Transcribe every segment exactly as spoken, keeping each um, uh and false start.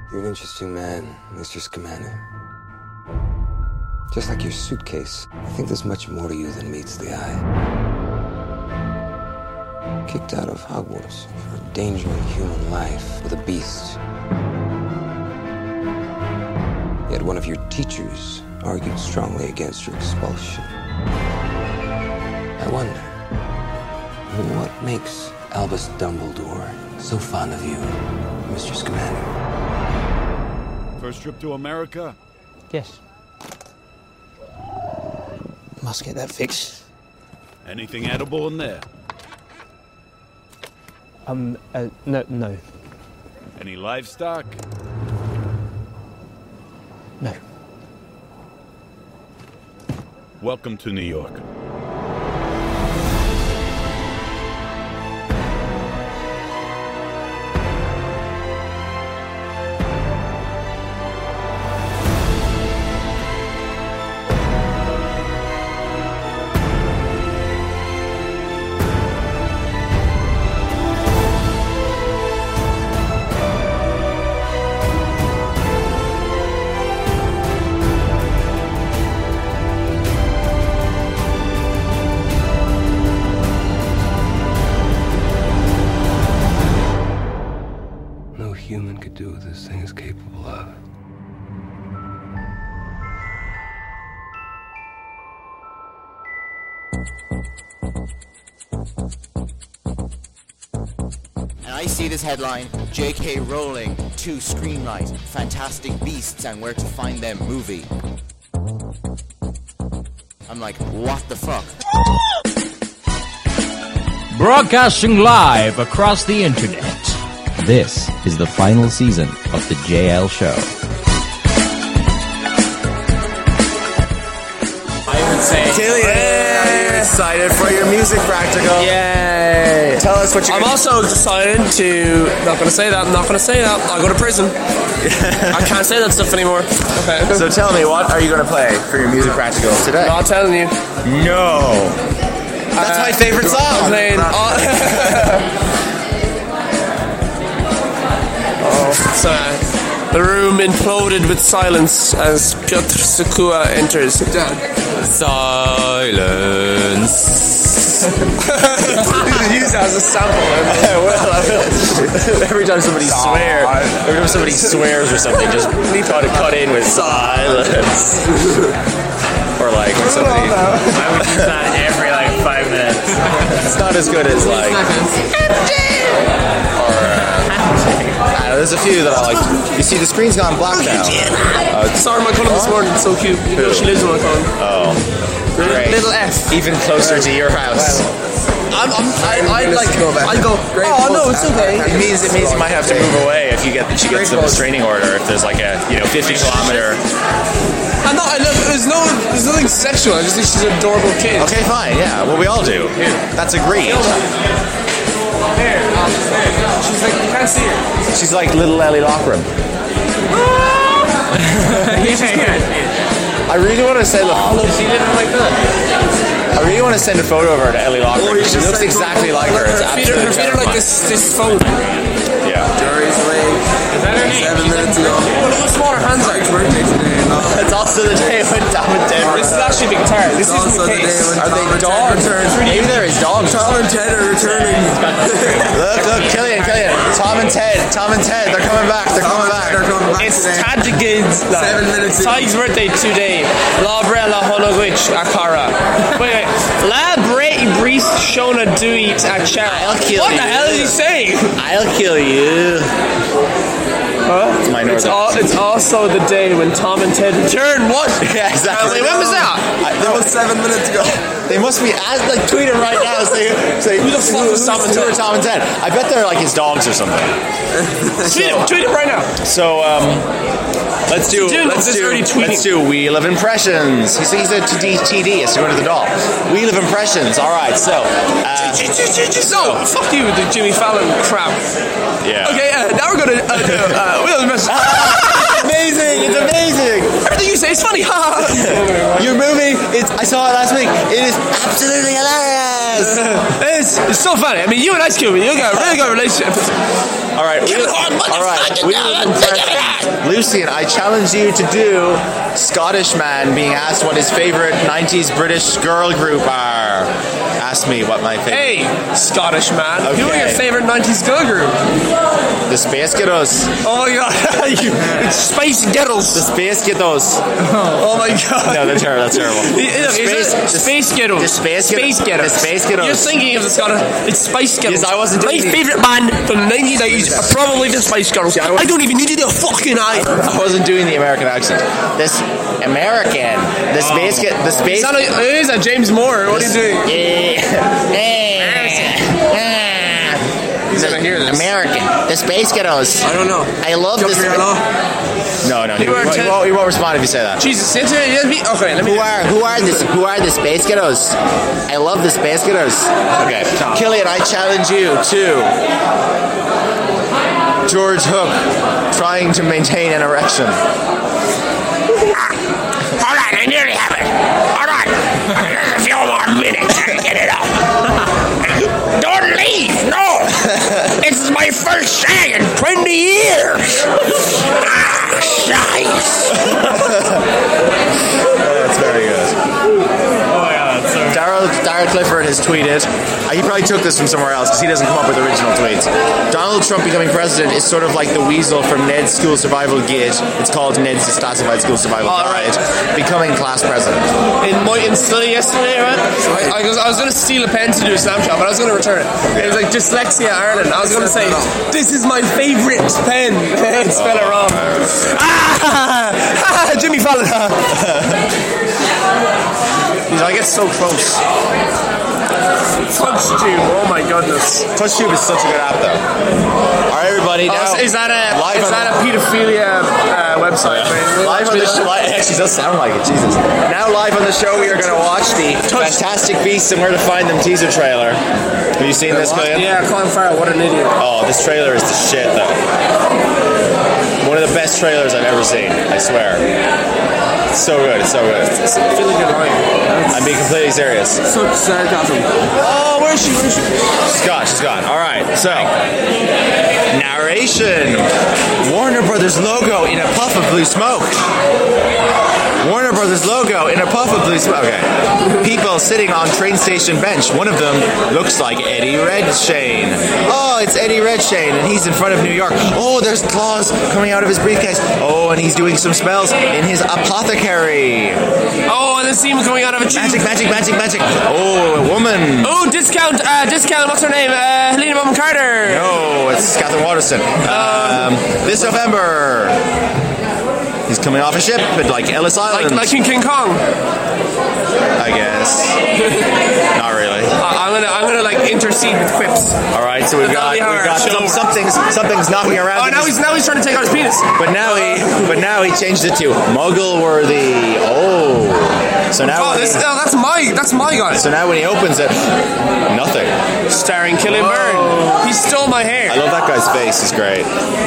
You're an interesting man, Mister Scamander. Just like your suitcase, I think there's much more to you than meets the eye. Kicked out of Hogwarts for endangering human life with a beast. Yet one of your teachers argued strongly against your expulsion. I wonder, what makes Albus Dumbledore so fond of you, Mister Scamander? First trip to America? Yes. Must get that fixed. Anything edible in there? Um, uh, no, no. Any livestock? No. Welcome to New York. No human could do what this thing is capable of. And I see this headline, J K Rowling to Screenlight, Fantastic Beasts and Where to Find Them movie. I'm like, what the fuck? Broadcasting live across the internet. This is the final season of the J L Show. I would say, Killian, are you excited for your music practical? yay! Tell us what you're I'm gonna also excited to. Not gonna say that. I'm not gonna say that. I'll go to prison. I can't say that stuff anymore. Okay. So tell me, what are you going to play for your music practical today? Not telling you. No. That's Uh, my favorite I'm song. playing. all- oh, so the room imploded with silence as Piotr Sukua enters. Silence. Use that as a sample. Every time somebody swears, every time somebody swears or something, just try to cut in with silence. Or like when somebody. I would use that every like five minutes. It's not as good as like. Or uh, uh, there's a few that I like. You see, the screen's gone black now. Uh, Sorry, my cousin this morning. It's so cute. You know, she lives in my cousin. oh, great. Little F. Even closer to your house. I'm, I'm, I, I like. I go. Oh no, it's okay. It means it means you might have to move away if you get she gets the restraining order. If there's like a you know fifty kilometer. I'm not. I love. There's no. There's nothing sexual. I just think she's an adorable kid. Okay, fine. Yeah, well we all do. That's agreed. There. She's like. You can't see her. She's like little Ellie Lochran. I really want to send a. Oh, she didn't like that. I really want to send a photo of her to Ellie Lochran. She looks exactly like her. It's Her feet are, her absolutely feet are like terrifying. this. This phone. Yeah. Jury's late. Seven minutes ago. Oh, look how small her hands are. Birthday today. No. It's also the day when Tom and Ted. This is actually the guitar. This It's also isn't the the day case. when Are Tom they and Ted dogs? return. Maybe there is dogs. Tom and Ted are returning. Look, look, Killian, Killian. Tom and Ted. Tom and Ted. They're coming back. They're Tom coming and back. Ted are coming back It's today. Tadjigid's Seven minutes ago. Ty's birthday today. Labrella Honogwich Akara. Wait, wait. Labre Brees Shona Duit Achara. I'll kill What you. the hell is he saying? I'll kill you. Huh? It's my It's, northern. al- it's also the day when Tom and Ted return. What? Yeah, exactly. Wait, when was that? I, That was seven minutes ago. They must be as like tweeting right now. Say, say who the fuck was Tom and Ted? Tom and Ted. I bet they're like his dogs or something. Tweet him. Tweet him right now. So um, let's do Dude, let's this do already tweeting. let's do Wheel of Impressions. He's he's a T D. It's going to the doll. Wheel of Impressions. All right. So uh, No, fuck you with the Jimmy Fallon crap. yeah. Okay, uh, now we're gonna uh, do uh, Wheel of Impressions. Amazing! It's amazing. Everything you say is funny. Your movie. It's I saw it last week. It is absolutely hilarious. It's, it's so funny. I mean, you and Ice Cube, you got a really good relationship. All right, we, all right. We Lucian, I challenge you to do Scottish man being asked what his favorite nineties British girl group are. Ask me what my favorite. Hey, Scottish man. Okay. Who are your favorite nineties girl group? The Space Kiddos. Oh my god, you, it's Space Ghettos. The Space Kiddos. Oh my god. No, that's terrible. That's terrible. Look, space, the, space Ghettos. The Space Space Ghettos. The Space Ghettos. You're thinking of the Scottish. It's Spice Ghettos. Yes, I wasn't My doing the- favorite band from the nineteen nineties are probably the Spice Girls. Yeah, I I, wasn't- don't even need to do a fucking eye. I wasn't doing the American accent. This American. The Space Kid. The Space. Is that, a, is that James Moore? What are you doing? He's gonna hear this. American. The Space Kiddos. I don't know. I love this. No, no, he, You are won't- he, ten- won't, he won't respond if you say that. Jesus, it's, it's, it's, okay, let me. Who are who are this who are the Space Kiddos? I love the Space Kiddos. Okay, Killian, I challenge you to George Hook trying to maintain an erection. All right, I nearly have it. All right, just a few more minutes to get it up. Don't leave, no. This is my first shag in twenty years. Ah, shice. That's very good. Darryl, Darryl Clifford has tweeted, uh, he probably took this from somewhere else because he doesn't come up with original tweets. Donald Trump becoming president is sort of like the weasel from Ned's School Survival Guide. It's called Ned's Declassified School Survival All Guide. right. Becoming class president. In my in study yesterday, right? I, I was I was going to steal a pen to do a Snapchat, but I was going to return it. It was like Dyslexia Ireland. I was going to say, this is my favourite pen. It spelled it wrong. Ah, Jimmy Fallon. I get so close. TouchTube, oh my goodness. TouchTube is such a good app, though. All right, everybody. Oh, Now, is that a live is on that a pedophilia uh, website? the, live on the show. It actually does sound like it. Jesus. Now, live on the show, we are going to watch the Fantastic Beasts and Where to Find Them teaser trailer. Have you seen this, Killian? Yeah, Colin Farrell, what an idiot. Oh, this trailer is the shit, though. One of the best trailers I've ever seen. I swear. It's so good. It's so good. It's a really good line. I'm being completely serious. Such sarcasm. Oh, where is she? Where is she? She's gone. She's gone. All right. So, narration. Warner Brothers logo in a puff of blue smoke. Warner Brothers logo in a puff of blue smoke. Okay. People sitting on train station bench. One of them looks like Eddie Redshane. Oh, it's Eddie Redshane, and he's in front of New York. Oh, there's claws coming out of his briefcase. Oh, and he's doing some spells in his apothecary. Oh, and the steam coming out of a tube. Magic, magic, magic, magic. Oh, a woman. Oh, discount, uh, discount, what's her name? Uh, Helena Bonham Carter. No, it's Catherine Waterston. Um, this November. He's coming off a ship at like Ellis Island. Like, like in King Kong. I guess. Not really. Uh, I'm gonna, I'm gonna like intercede with quips. All right, so we've got, we've got some, something's, something's knocking around. Oh, now he's, now he's trying to take out his penis. But now he, but now he changed it to Muggle-worthy. Oh, so now. Oh, when this, he, oh, that's my, that's my guy. so now when he opens it, nothing. Starring Killian Byrne. He stole my hair. I love that guy's face. He's great.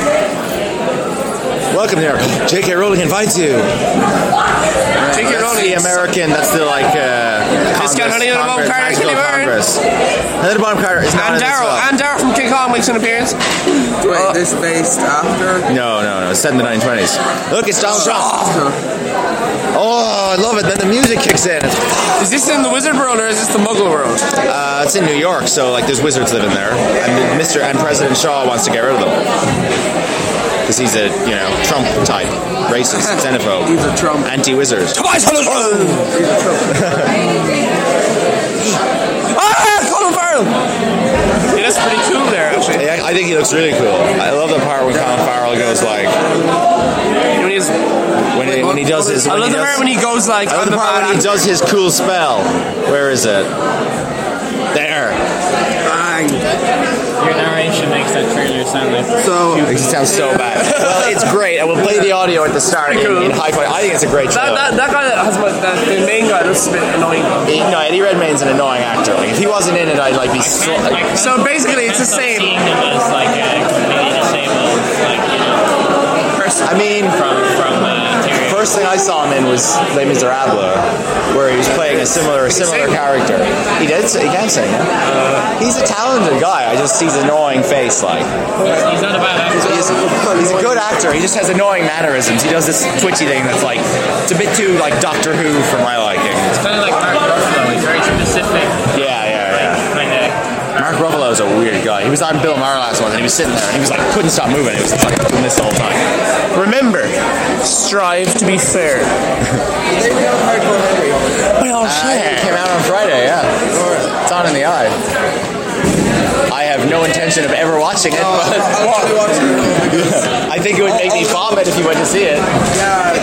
Welcome here. J K Rowling invites you. J K That's Rowling. the American. That's the like. Uh, Discount Helena Bonham Carter, Magical Killian Byrne. Congress. Helena Bonham Carter is not And in this Daryl, film. and Daryl from King Kong makes an appearance. Wait, this based after? No, no, no. It's set in the nineteen twenties. Look, it's Donald Trump. Oh, I love it. Then the music kicks in. Is this in the Wizard World or is this the Muggle World? Uh, it's in New York, so like there's wizards living there, and Mister and President Shaw wants to get rid of them because he's a you know Trump type, racist, xenophobe, He's a Trump. anti-wizard. Tobias Harris. Ah, Colin Farrell. Yeah, that's pretty cool there, actually. Yeah, I think he looks really cool. I love the part when Colin Farrell goes like When he's, when he, when he does his. I when love he the does- part when he goes like, I love I'm the the part when he bad does his cool spell. Where is it? There. Bang. Your narration makes that trailer sound like So, It sounds so bad. Well, it's great, and we'll play the audio at the start in, in hi-fi. I think it's a great That, trailer. that, that guy that has my, that, the main guy looks a bit annoying. He- no, Eddie Redmayne's an annoying actor. Like if he wasn't in it, I'd like be so. Like, So basically, it's the same. seeing him as like a completely disabled, like, you know, person I mean, from, from uh, Terry. first thing I saw him in was Les Miserables, where he was playing a similar similar character. He did. He can sing. Uh, he's a talented guy. I just he's annoying face like. He's not a bad actor. He's, he's a good actor. He just has annoying mannerisms. He does this twitchy thing that's like it's a bit too like Doctor Who for my liking. It's kind of like Mark Ruffalo. He's very specific. Yeah, yeah, yeah. Kind of. Mark Ruffalo is a weird guy. He was on Bill Maher last month, and he was sitting there, and he was like couldn't stop moving. He was just like doing this the whole time. Remember, strive to be fair. Well, uh, it came out on Friday. Yeah, it's on in the eye. I have no intention of ever watching it, but I think it would make me vomit if you went to see it. Yeah.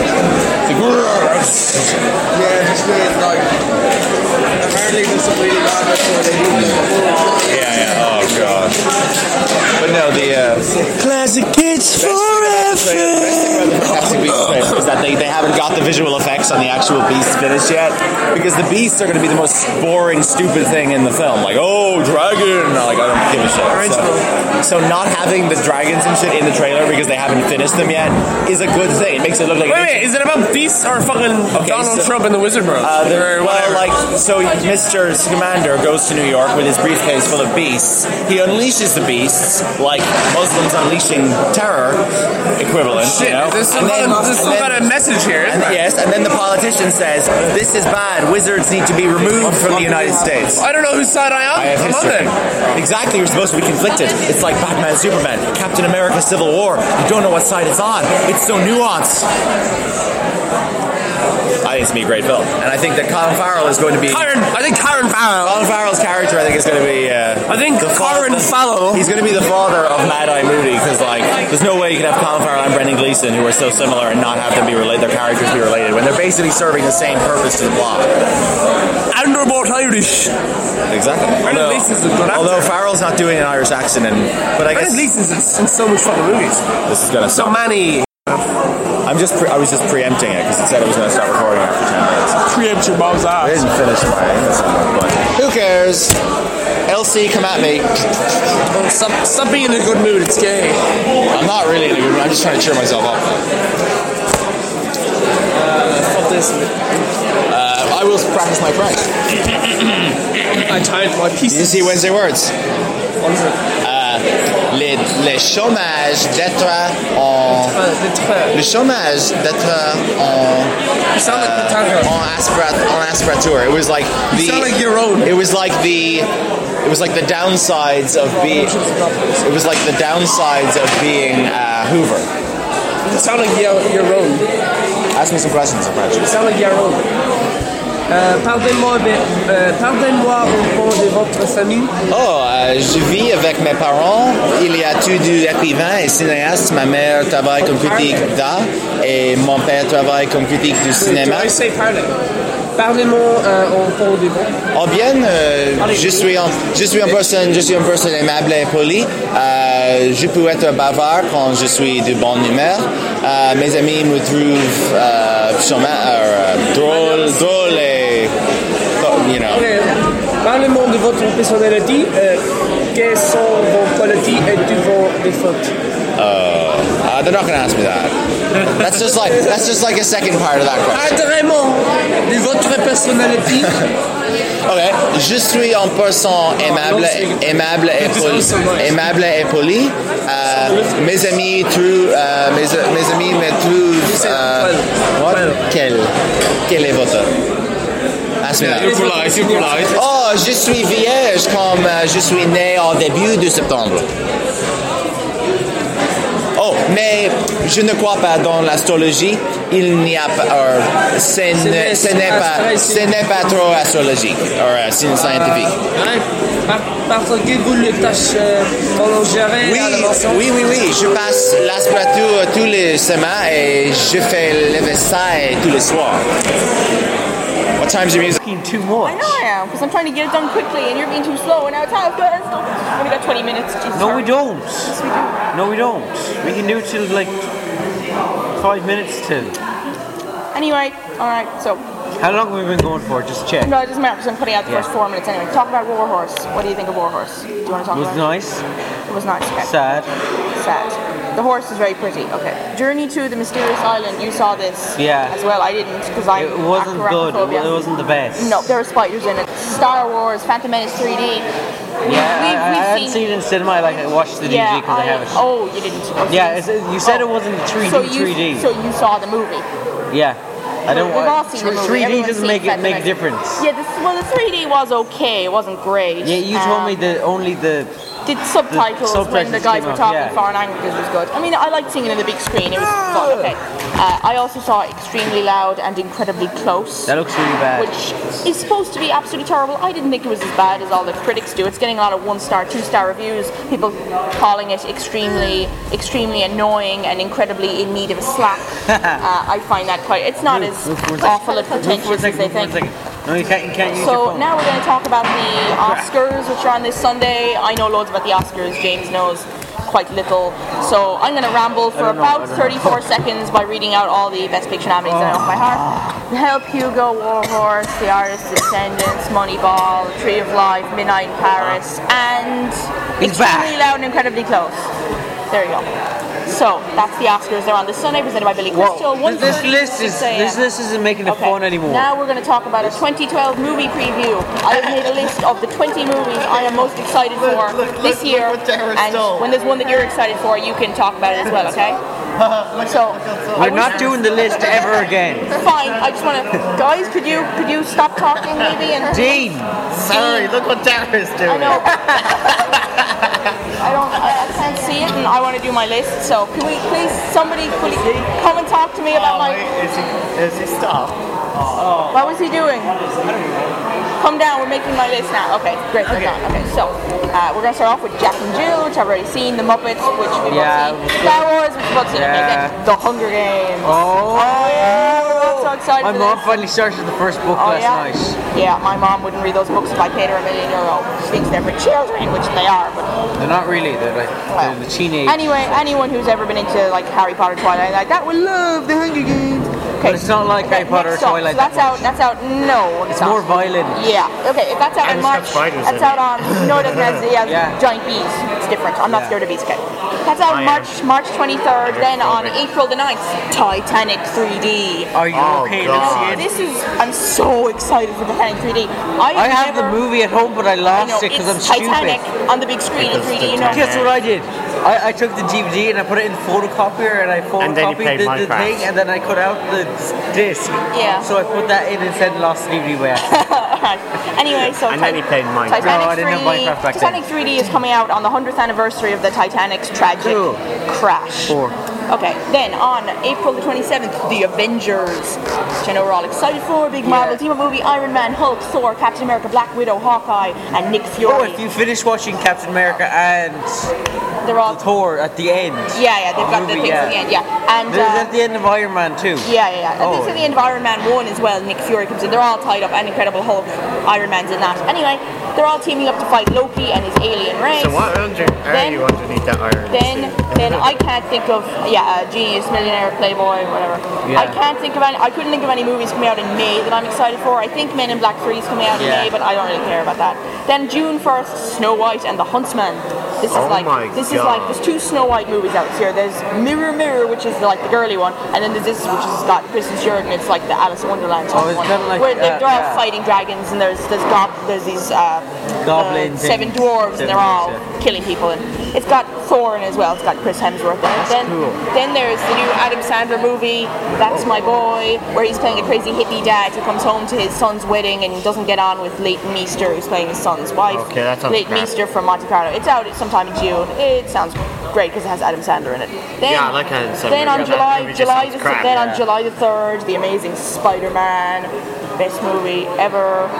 Yeah, just like apparently there's some really bad before they do this. Yeah, yeah. Oh god. But no, the uh, classic kids forever. Classic Beast trailer is that they, they haven't got the visual effects on the actual beasts finished yet, because the beasts are going to be the most boring, stupid thing in the film. Like, oh, dragon! Like, I don't give a shit. So, so not having the dragons and shit in the trailer because they haven't finished them yet is a good thing. It makes it look like. Wait, wait, is it about beasts or fucking okay, Donald so, Trump and the Wizard Bros? Uh, well, like, so Mister Scamander goes to New York with his briefcase full of beasts. He unleashes the beasts like Muslims unleashing terror equivalent. Shit, you know? there's some, kind, of, there's some then, kind of message here, isn't and, there? Yes, and then the politician says, this is bad, wizards need to be removed from the United States. I don't know whose side I am. I have Come history. on then. Exactly, you're supposed to be conflicted. It's like Batman, Superman, Captain America, Civil War. You don't know what side it's on. It's so nuanced. I think it's going to be a great film. And I think that Colin Farrell is going to be... Karen, I think Karen Farrell. Colin Farrell's character, I think, is going to be... Uh, I think Karen Farrell. He's going to be the father of Mad Eye Moody, because, like, there's no way you can have Colin Farrell and Brendan Gleeson, who are so similar, and not have them be related, their characters be related, when they're basically serving the same purpose to the plot. And they're both Irish. Exactly. Brendan Gleeson's a good actor. Although Farrell's not doing an Irish accent, and but I guess... Brendan Gleeson's in so much fucking movies. This is going to So suck. many... I'm just pre- I was just preempting it because it said it was going to start recording after ten minutes. Preempt your mom's I ass. didn't finish my assignment, but who cares? L C, come at me. Oh, stop, stop being in a good mood, it's gay. I'm not really in a good mood, I'm just trying to cheer myself up. Uh, fuck this. Uh, I will practice my French. I tied my pieces. Did you see Wednesday Words? What is it? Uh, les, les chômages d'être en... Le chômage d'être en... You sound like Pythagoras. On aspirat on aspirateur. It was like the. You sound like your own. It was like the. It was like the downsides of being. It was like the downsides of being uh, Hoover. You sound like your, your own. Ask me some questions in French. You sound like your own. Euh, pardonnez-moi, euh, pardonnez-moi au nom de votre famille. Oh, euh, je vis avec mes parents. Il y a tous deux écrivains et cinéastes. Ma mère travaille comme critique d'art et mon père travaille comme critique du cinéma. I say parlez. Parlez-moi euh, au nom de votre. Oh bien, euh, je suis en, je suis une personne, je suis une personne aimable et polie. Euh, je peux être bavard quand je suis de bonne humeur. Euh, mes amis me trouvent euh, euh, drôle, drôle et you know. Okay. Parlez-moi de votre personnalité. Euh, quelles sont vos qualités et de vos défauts? Uh, uh, they're not going to ask me that. That's just like that's just like a second part of that question. Parlez-moi de votre personnalité. Okay. Je suis en personne aimable, aimable et poli. Aimable et poli. Uh, mes amis trouvent, uh, mes, mes amis me trouvent. Uh, what? Quel? Quel est votre? Ask me that. You're polite, you're polite. Oh, je suis vierge comme uh, je suis né en début de septembre. Oh, mais je ne crois pas dans l'astrologie. Il n'y a pas, or, ce n'est ce n'est pas, ce n'est pas trop astrologique, or uh, scientifique. Hein? Parce que vous le tâchez prolonger Oui, à l'invention. oui, oui, oui. Je passe l'aspirateur tous les semaines et je fais le vaisselle tous les soirs. What time's your music? Too much. I know I am, because I'm trying to get it done quickly, and you're being too slow, and now it's half done. So we only got twenty minutes. Jesus. No, we don't. Yes, we do. No, we don't. We can do it till like five minutes till. Anyway, alright, so. How long have we been going for? Just check. No, it doesn't matter, because I'm putting out the Yeah. first four minutes anyway. Talk about Warhorse. What do you think of Warhorse? Do you want to talk It was about nice. it? It was nice, okay. Sad. Sad. The horse is very pretty. Okay. Journey to the Mysterious Island. You saw this. Yeah. As well. I didn't because I. It wasn't good. It wasn't the best. No, there were spiders in it. Star Wars, Phantom Menace three D. Yeah, I, I hadn't seen it in cinema. I like I watched the D V D Yeah, because I, I have it. Oh, you didn't. Okay. Yeah, it's, you said oh. it wasn't three D. So you, three D. So you saw the movie. Yeah. I don't. We've all seen the movie. three D Everyone's doesn't seen make it Phantom make Menace. difference. Yeah, this, well, the three D was okay. It wasn't great. Yeah, you told um, me that only the. Did subtitles, the when the subtitles guys came were out, talking yeah. foreign languages was good. I mean, I liked seeing it in the big screen. It was fun. Okay. Uh, I also saw Extremely Loud and Incredibly Close. That looks really bad. Which is supposed to be absolutely terrible. I didn't think it was as bad as all the critics do. It's getting a lot of one-star, two-star reviews. People calling it extremely, extremely annoying and incredibly in need of a slap. uh, I find that quite. It's not as awful and pretentious as they think. No, you can't. You can't use So your phone. now we're going to talk about the Oscars, which are on this Sunday. I know loads about the Oscars. James knows quite little. So I'm going to ramble for about thirty-four seconds by reading out all the Best Picture nominees I know off by heart. Help, Hugo, War Horse, The Artist, Descendants, Moneyball, Tree of Life, Midnight in Paris, and He's Extremely back. Loud and Incredibly Close. There you go. So that's the Oscars. They're on this Sunday, presented by Billy Crystal. Whoa, this list is this list isn't making it Okay. fun anymore. Now we're going to talk about a twenty twelve movie preview. I have made a list of the twenty movies I am most excited for this year, and when there's one that you're excited for, you can talk about it as well. Okay? So We're not doing the list ever again. fine. I just want to, guys. Could you could you stop talking maybe and Dean. Sorry, look what Dara's doing. I know. I don't. I, I can't see it, and I want to do my list. So can we please, somebody, please come and talk to me about my. Is he, is he stopped? What was he doing? Come down, we're making my list now. Okay, great, we're done. Okay, so uh, we're going to start off with Jack and Jill, which I've already seen, The Muppets, which we've Yeah, both seen, Star Wars, which we've both seen, okay, Yeah. then The Hunger Games. Oh, yeah, we're both so excited my for mom this. finally started the first book Oh, last yeah? night. Yeah, my mom wouldn't read those books if I paid her a million euro. She thinks they're for children, which they are, but... They're not really. They're like Well, they're the teenage. Anyway, anyone who's ever been into like Harry Potter, Twilight, like that would love The Hunger Games. But it's not like Harry Potter or next up, Twilight. So that's that out. That's out. No, It's more violent. Yeah. Okay. If that's out And in it's got March, spiders that's in out on. No, it doesn't have. It has Yeah. giant bees. It's different. I'm not Yeah. scared of bees. Okay. That's out I am. March March twenty-third. Then on April the ninth, Titanic three D. Are you Oh, okay? God. Let's see it. This is. I'm so excited for Titanic three D. I, I have never, the movie at home, but I I lost know, it because I'm it's stupid. Titanic on the big screen in Because three D. the You know. Guess what I did? I, I took the D V D and I put it in photocopier and I And then you photocopied played the, the Minecraft. thing and then I cut out the disc. Yeah. So I put that in and said lost the D V D way. Alright. Anyway, so And then he played Minecraft. Titanic No, I didn't have three D Minecraft back then. Titanic three D is coming out on the hundredth anniversary of the Titanic's tragic Cool. crash. Four. Okay, then on April the twenty-seventh, The Avengers, which I know we're all excited for. Big Marvel team-up movie: Iron Man, Hulk, Thor, Captain America, Black Widow, Hawkeye, and Nick Oh, Fury. if you finish watching Captain America and They're all. Thor at the end. Yeah, yeah, they've got the movie, things yeah. at the end. Yeah, and. There's uh, at the end of Iron Man too. Yeah, yeah, yeah. Oh. This is the Environment one as well. Nick Fury comes in. They're all tied up, and Incredible Hulk, Iron Man's in that. Anyway, they're all teaming up to fight Loki and his alien race. So what under, are Then- you underneath that iron? Then, then I can't think of yeah, uh, genius, millionaire, playboy, whatever. Yeah. I can't think of any. I couldn't think of any movies coming out in May that I'm excited for. I think Men in Black three is coming out in Yeah. May, but I don't really care about that. Then June first, Snow White and the Huntsman. This is Oh like my this is like God. there's two Snow White movies out here. There's Mirror Mirror, which is like the girly one, and then there's this which has got Kristen Stewart, and it's like the Alice in Wonderland type Oh, it's one. kinda like, where they're, uh, they're all yeah. fighting dragons, and there's there's gob there's these uh, Goblin uh, seven things. dwarves, and Seven they're all dwarves, yeah. killing people. And it's got Thor in it as well. It's got Chris Hemsworth in it. Then, cool. then there's the new Adam Sandler movie, That's My Boy, where he's playing a crazy hippie dad who comes home to his son's wedding and doesn't get on with Leighton Meester, who's playing his son's wife. Okay, that sounds Leighton crap. Meester from Monte Carlo. It's out sometime in June. It sounds great because it has Adam Sandler in it. Then, Yeah, I like Adam Sandler. Then on Yeah, that July, movie just July, sounds the, crap, then yeah. on July the third, The Amazing Spider-Man, best movie ever.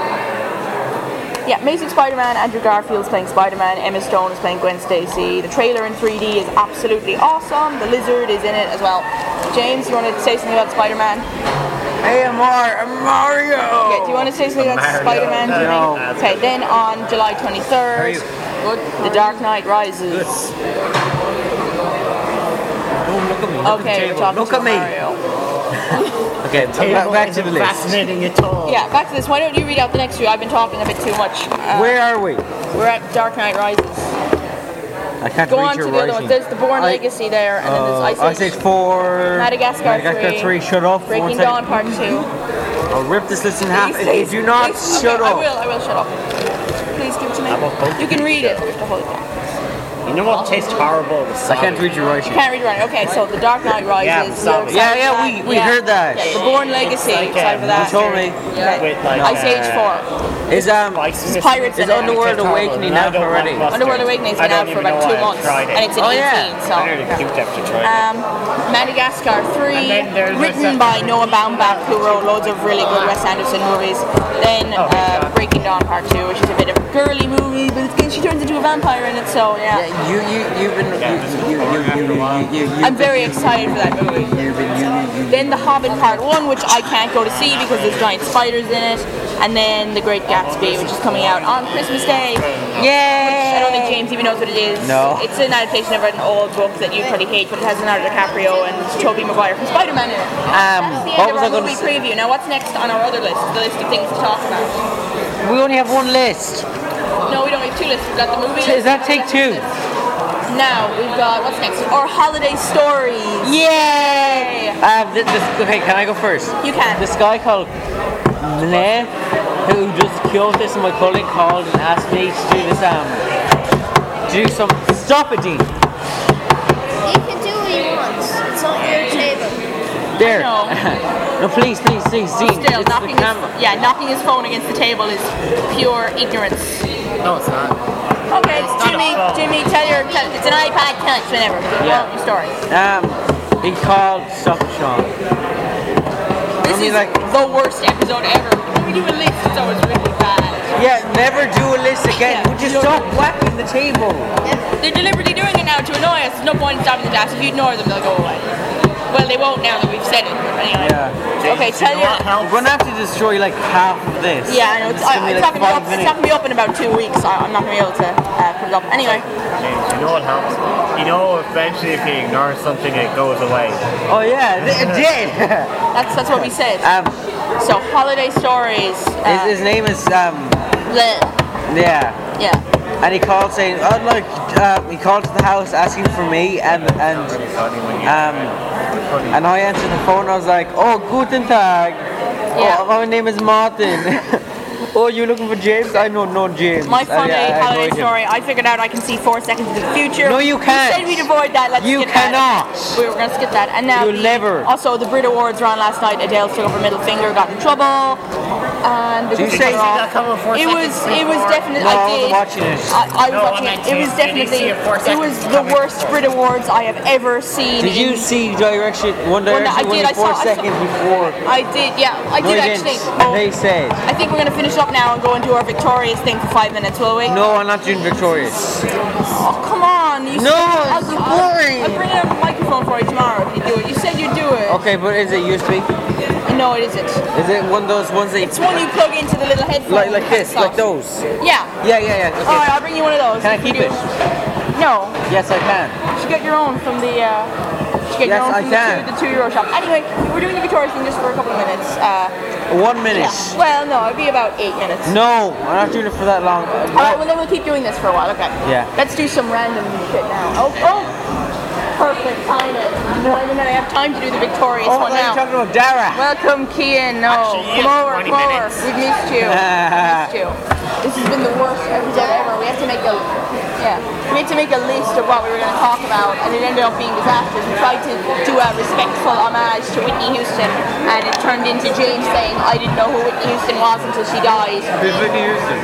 Yeah, Amazing Spider-Man, Andrew Garfield's playing Spider-Man, Emma Stone is playing Gwen Stacy. The trailer in three D is absolutely awesome. The Lizard is in it as well. James, you want to say something about Spider-Man? Hey, I'm Mar- I'm Mario. Okay, do you want to say something about Mario. Spider-Man? Do you No. think? Okay, then on July twenty-third, Good. The Dark Knight Rises. Don't look at me. Look at the Okay, we're table. talking Look to at me. Mario. Okay, back, back to the list. Fascinating at all. Yeah, back to this. Why don't you read out the next few? I've been talking a bit too much. Uh, Where are we? We're at Dark Knight Rises. I can't Go read on to your the other writing. ones. There's the Born I- Legacy there, and then Uh, there's Ice Age four. Madagascar, Madagascar three. Shut up. Breaking One second. Dawn Part two. I'll rip this list in half Please, if you please, do not please. shut okay, up. I will, I will shut up. Please give it to me. You can read it. You have to hold it down. You know what tastes horrible? I can't read your You writing. can't read it right. Okay, so The Dark Knight Yeah, Rises. stop you're it. Yeah, excited yeah, for we- that? we heard that. Yeah, The Born Legacy. like, Excited um, for that. You told me. Okay. With, like, Ice Age uh, four. Is um It's pirates is in it. Underworld Awakening out already? Underworld Awakening's been out for about two months, and it's an Oh, eighteen. yeah. So. I really cute after trying. Um, Madagascar three, And then there's written this, by Noah Baumbach, who wrote loads of really good Wes Anderson movies. Then Oh, uh, Breaking Dawn Part two, which is a bit of a girly movie, but it's, she turns into a vampire in it, so yeah. Yeah, you you you've been you you you you you you you I'm very excited for that movie. You've been you you you. Then The Hobbit Part one, which I can't go to see because there's giant spiders in it. And then The Great Gatsby, which is coming out on Christmas Day. Yay! I don't think James even knows what it is. No. It's an adaptation of an old book that you probably hate, but it has Leonardo DiCaprio and Tobey Maguire from Spider-Man in it. Um, That's the what end was I of our going to movie say? preview. Now, what's next on our other list? The list of things to talk about. We only have one list. No, we don't. We have two lists. We've got the movie Does list. that take two? Now, we've got, what's next? Our holiday stories. Yay! Um, this, this, okay, can I go first? You can. This guy called Mene, who just killed this, and my colleague called and asked me to do this. Um, to do some. Stop it, Dean. He can do what he wants. It's on your table. There. I No, please, please, please, Dean. Still, it's knocking the his, camera. yeah, knocking his phone against the table is pure ignorance. No, it's not. Okay, It's not Jimmy, a phone. Jimmy, tell your, tell, it's an iPad touch, whatever. Yeah. Go on, your story. Um, he called Stop it, Sean. This I mean, is like, the worst episode ever. When we do a list, it's always really bad. yeah, never do a list again. Yeah. Would you stop whacking the table? They're deliberately doing it now to annoy us. There's no point in stopping the class. If you ignore them, they'll go away. Well, they won't now that we've said it. But anyway. Yeah. Okay, tell you. We're gonna have to destroy like half of this. Yeah, I know. It's, It's gonna I, be it's, like not gonna be five up, it's minutes. not gonna be up in about two weeks. I, I'm not gonna be able to uh, put it up. Anyway. James, you know what helps? You know, eventually if you ignore something, it goes away. Oh yeah, it it did. That's that's what we said. um, So holiday stories. Uh, his, his name is um, bleh. yeah. Yeah. And he called saying, oh look, uh, he called to the house asking for me, and and um, and I answered the phone. I was like, oh, guten Tag. Yeah. Oh, my name is Martin. Oh, you looking for James? I know no James. My Uh, funny yeah, I holiday annoyed him. story. I figured out I can see four seconds into the future. No, you can't. We said we'd avoid that. Let's You skip cannot. that. We were going to skip that. And now You'll the- never. Also, the Brit Awards were on last night. Adele stuck up her middle finger, got in trouble. And the Did you British say- were off. Did that come in four It was. seconds It was before? definitely. No, I I wasn't did. watching it. I, I was No, I watching meant it. It you. was Did you definitely. see it four It was seconds the coming? worst Brit Awards I have ever seen. Did you in- see Direction One Well, no, Direction I did, only I four saw- I saw- seconds before? I did. Yeah, I No, did you actually. didn't. And they said, I think we're going to finish up now and go into our victorious thing for five minutes, will we? no, I'm not doing Victorious. Oh, come on. You No, said, it's I'll, boring. I'll, I'll bring out a microphone for you tomorrow if you do it. You said you'd do it. Okay, but is it U S B? No, it isn't. Is it one of those ones that It's one you plug into the little headphone. like like this, stuff. like those? Yeah. Yeah, yeah, yeah. Okay. Alright, I'll bring you one of those. Can I You keep do- it? No. Yes, I can. You should get your own from the, uh, you should get Yes, your own I from can. The, two, the two euro shop. Anyway, we're doing the victorious thing just for a couple of minutes. Uh, One minute. yeah. Well, no, it'd be about eight minutes. No, I'm not doing it for that long. Uh, Alright, well then we'll keep doing this for a while, okay? Yeah. Let's do some random shit now. Oh, oh! Perfect timing. No, I don't have time to do the victorious Oh, one I now. was talking about Dara. Welcome, Kian. No, Actually, come yeah, over, twenty come over. minutes. We've missed you. We've missed you. This has been the worst episode ever. We have to make a, yeah, we had to make a list of what we were going to talk about, and it ended up being disastrous. We tried to do a respectful homage to Whitney Houston, and it turned into James saying, "I didn't know who Whitney Houston was until she died." Who's Whitney Houston?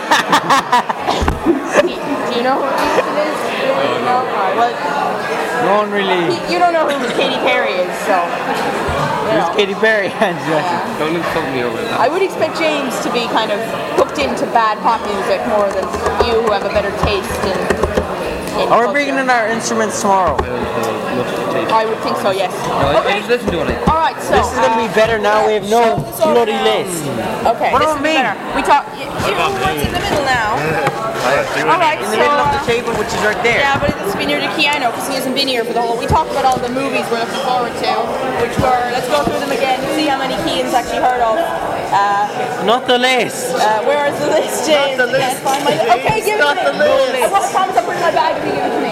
do, do you know who Whitney Houston is? No. Alright, well, No one really. you don't know who Katy Perry is, so. You Who's know. Katy Perry? Don't insult me over that. I would expect James to be kind of hooked into bad pop music more than you, who have a better taste in. in Are we culture. bringing in our instruments tomorrow? I would think so, yes. No, Okay. just listen to it. All right, so. This is gonna be better now. We have no bloody list. Okay. What this about is me? better. We talk. You, you what's in the middle now? All right, In the so. middle of the uh, table, which is right there. Yeah, but it's been near to Keanu because he hasn't been here for the whole. We talked about all the movies we're looking forward to, which were. Let's go through them again. See how many Kean's actually heard of. Uh, Not the list. uh, where is the list, James? the I can't list, find my. James, Okay, give it not to the me. list. I promise I'll put it in my bag if you give it to me.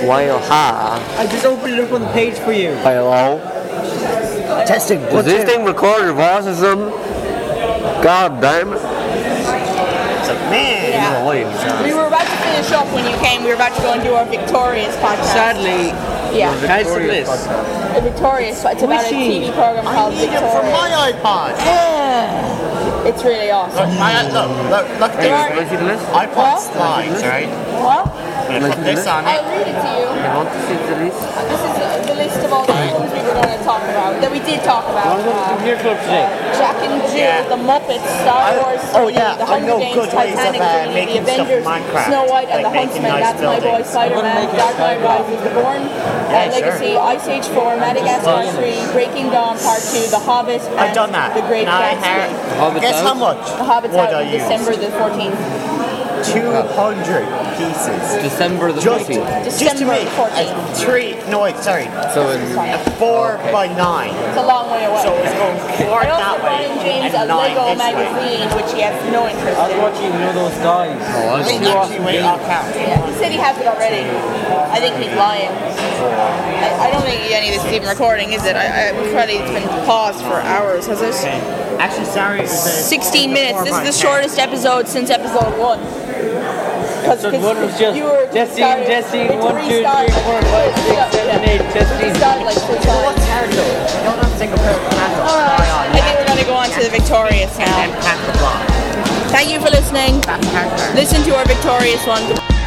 While ha. I just opened it up on the page for you. Hello. Testing. Does this thing record your voice or something? God damn it. It's like, man. Yeah. No way. We were about to finish up when you came. We were about to go and do our Victorious podcast. Sadly, yeah. cancel this. The Victorious. It's about a T V program called I need it Victorious. for my iPod. Yeah. It's really awesome. Look, I, look, look, look at There are- this. iPod slides, right? What? I'm gonna put this on I'll it. read it to you. You want to see the list? This is uh, the list of all the films we were going to talk about, that we did talk about. Uh, Here club today. Jack and Jill, Yeah. The Muppets, Star Wars, oh, three, yeah, The I Hunger know Games, good ways of, Titanic, uh, three, The making stuff Avengers, Minecraft, Snow White and like the making Huntsman, nice That's My Boy, buildings. Spider-Man, Dark Knight Rises, The Bourne, uh, Yeah, Legacy, sure. Ice Age four, Madagascar three, Breaking Dawn Part two, The Hobbit, and I've done that. The Great Now I Gatsby. have- Guess how much? The Hobbit's would out I on use? December the fourteenth. two hundred pieces. December the Just, fourteenth. just to December make fourteenth. a three, no wait, sorry. So in A four by nine. It's a long way away. So it's going four I also that brought way in James and a nine Lego this way. magazine, which he has no interest I was in. watching, you know, those guys. Oh, I Wait, don't actually, wait, I'll count. Yeah, he said he has it already. I think he's lying. I, I don't think any of this is even recording, is it? I, I'm afraid it's been paused for hours, has it? Actually, sorry. it was a- sixteen minutes. This four is the by ten. shortest episode since episode one. Episode one was just you were Jesse, started- Jesse, it's one, two, restarted three, four, like- five, six, seven, eight, Jesse. It started like three times. What's hard though? You don't have to take a pair of pants off. Alright, I think we're going to go on to the Victorious And now. pack the block. Thank you for listening. That's hard. Listen to our Victorious one.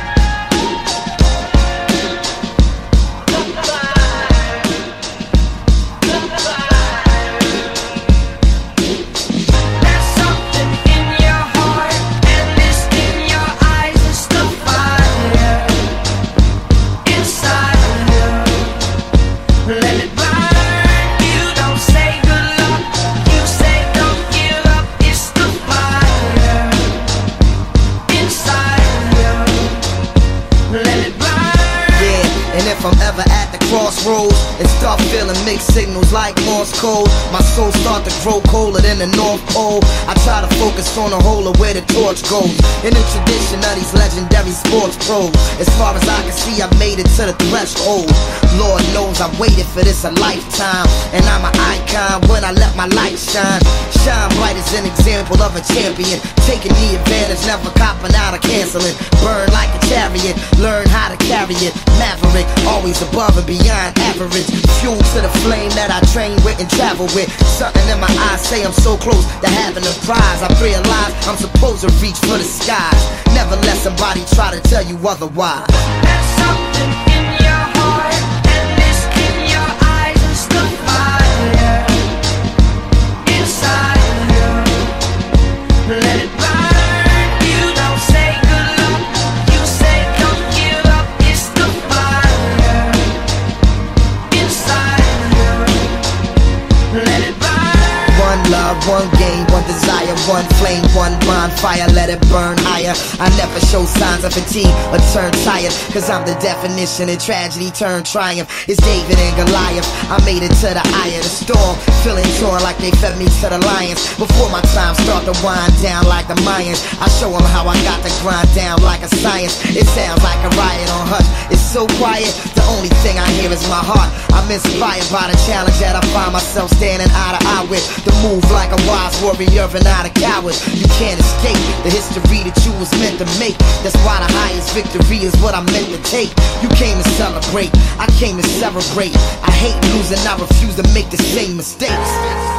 If I'm ever at the crossroads and start feeling mixed signals like Morse code, my soul start to grow colder than the North Pole. I try to focus on the whole of where the torch goes. In the tradition of these legendary sports pros, as far as I can see, I've made it to the threshold. Lord knows I waited for this a lifetime, and I'm an icon when I let my light shine. Shine bright as an example of a champion, taking the advantage, never copping out or canceling. Burn like a chariot, learn how to carry it. Maverick, always above and beyond average. Fuel to the flame that I train with and travel with. Something in my eyes say I'm so close to having a prize. I realize I'm supposed to reach for the skies. Never let somebody try to tell you otherwise. There's something in your heart, and it's in your eyes. It's the fire inside you. Let it burn. You don't say good luck, you say don't give up. It's the fire inside you. Let it burn. One love, one game, one desire, one flame, one bonfire, let it burn higher. I never show signs of fatigue or turn tired, cause I'm the definition of tragedy turned triumph. It's David and Goliath, I made it to the eye of the storm, feeling torn like they fed me to the lions. Before my time start to wind down like the Mayans, I show them how I got to grind down like a science. It sounds like a riot on hush, it's so quiet, the only thing I hear is my heart. I'm inspired by the challenge that I find myself standing eye to eye with. The move like a wise warrior and not a coward. You can't escape the history that you was meant to make. That's why the highest victory is what I'm meant to take. You came to celebrate, I came to celebrate. I hate losing, I refuse to make the same mistakes.